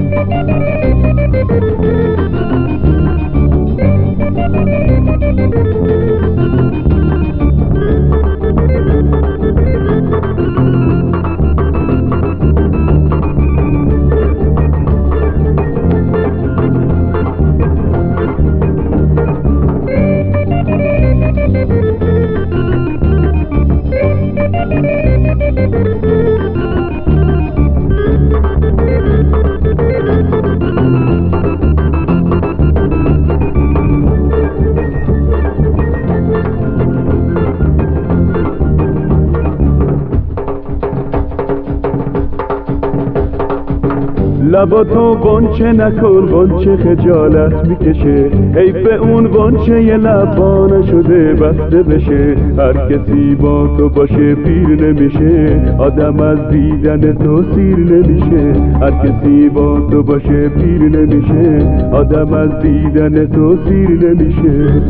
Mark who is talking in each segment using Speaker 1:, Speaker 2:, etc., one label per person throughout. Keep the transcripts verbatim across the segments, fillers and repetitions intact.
Speaker 1: لبا تو غنچه نکن، غنچه خجالت میکشه، حیف اون غنچه یه لبا نشده بسته بشه. هر کسی با تو باشه پیر نمیشه، آدم از دیدن تو سیر نمیشه. هر کسی با تو باشه پیر نمیشه، آدم از دیدن تو سیر نمیشه.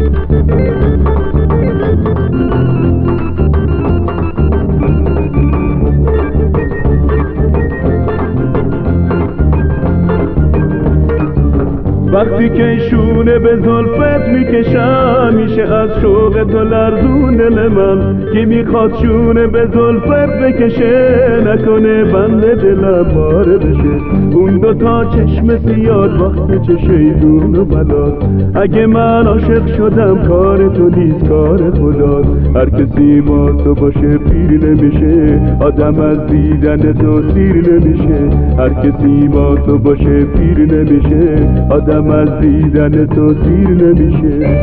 Speaker 1: وقتی که شونه به زلفت میکشم، میشه از شوق تو لرزون دل من. کی میخواد شونه به زلفت بکشه، نکنه بند دلم پاره بشه. اون دوتا چشم سیاد وقت چه شیطون و بلاد. اگه من عاشق شدم کار تو نیست کار خداست. هر کسی با تو باشه پیر نمیشه، آدم از دیدن تو سیر نمیشه. هر کسی با تو باشه پیر نمیشه، آدم از دیدن تو سیر نمیشه.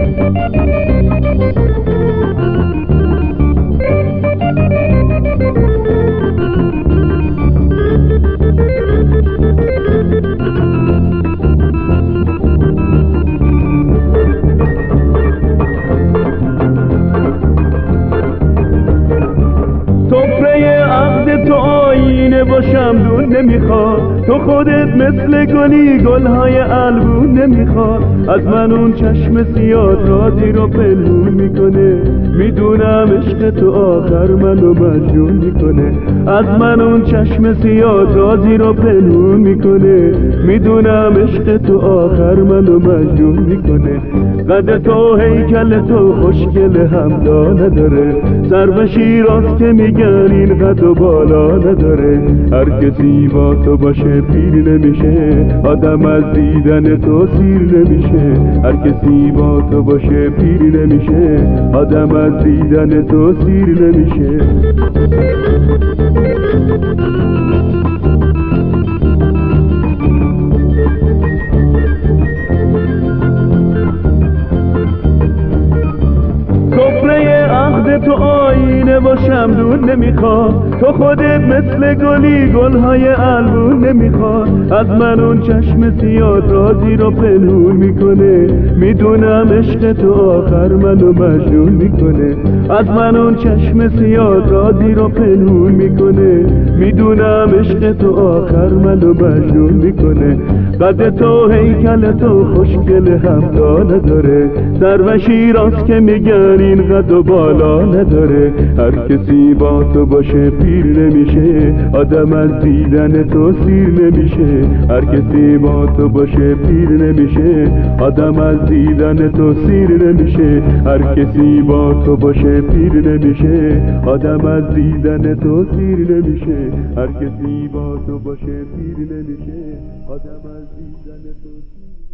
Speaker 1: تو آینه باشم دون نمیخواد، تو خودت مثل گلی گلهای البون نمیخواد. از من اون چشم سیاد رازی رو پنهون میکنه، میدونم عشق تو آخر منو مجنون میکنه. از من اون چشم سیاد رازی رو پنهون میکنه، میدونم عشق تو آخر منو مجنون میکنه. قد تو هیکل تو خوشگل همدا نداره، سر شیراز که میگن این قد و بالا نداره. هر کسی با تو باشه پیر نمیشه، آدم از دیدن تو سیر نمیشه. هر کسی با تو باشه پیر نمیشه، آدم از دیدن تو سیر نمیشه. تو آینه باشم دون نمیخواد، تو خودت مثل گلی گلهای البون نمیخواد. از من اون چشم سیاد رازی رو پنهون میکنه، میدونم عشق تو آخر منو مجنون میکنه. از من اون چشم سیاد رازی رو پنهون میکنه، میدونم عشق تو آخر منو مجنون میکنه. قد تو هیکل تو خوشگل همدا نداره، سر و شیراز که میگن این قد و بالا نداره. هر کسی با تو باشه پیر نمیشه، آدم از دیدن تو سیر نمیشه. هر کسی با تو باشه پیر نمیشه، آدم از دیدن تو سیر نمیشه. هر کسی با تو باشه پیر نمیشه، آدم از دیدن تو سیر نمیشه. هر کسی با تو باشه پیر نمیشه، آدم از دیدن تو سیر